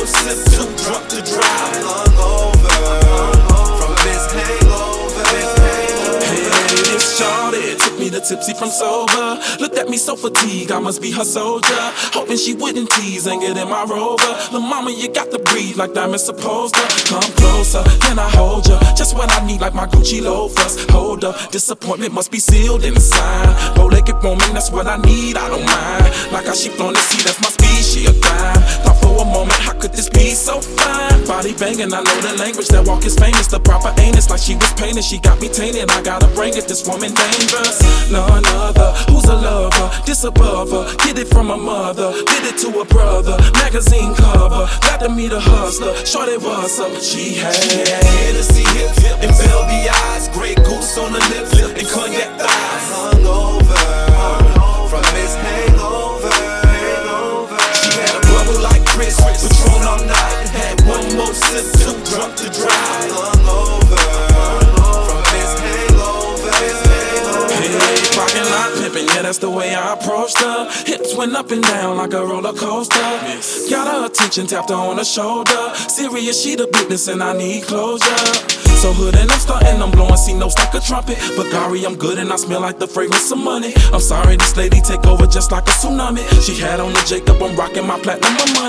sip, too drunk to drive. Hungover from this hangover. Hey, this shawty took me to tipsy from sober. Looked at me so fatigued, I must be her soldier. Hoping she wouldn't tease and get in my rover. Lil' mama, you got to breathe like diamonds supposed to. Come closer, can I hold ya? Just what I need, like my Gucci loafers. Hold up, disappointment must be sealed in a sign. Bow-legged woman, that's what I need, I don't mind. Like how she flown to see, that's my speed, she a dime. Thought for a moment, how could this be so fine? Body banging, I know the language, that walk is famous. The proper anus, like she was painted, she got me tainted. I gotta bring it, this woman dangerous. None other, who's a lover? This above her, get it from a mother, did it to a brother. Magazine cover, got to meet a hustler. Shorty was up, she had Hennessy hips and velvety eyes, Grey Goose on the lips and cognac thighs. Hungover from this hangover. She had a bubble like Chris, Patron all night. Had one more sip, too drunk to drive. Hungover from this hangover. Hey, parking lot pimpin', yeah, that's the way I approached her. Hips went up and down like a roller coaster. Got her attention, tapped her on the shoulder. Serious, she the business and I need closure. So hood and I'm stuntin', I'm blowing C notes like a trumpet. But Gary, I'm good and I smell like the fragrance of money. I'm sorry, this lady take over just like a tsunami. She had on the Jacob, I'm rocking my platinum, my money.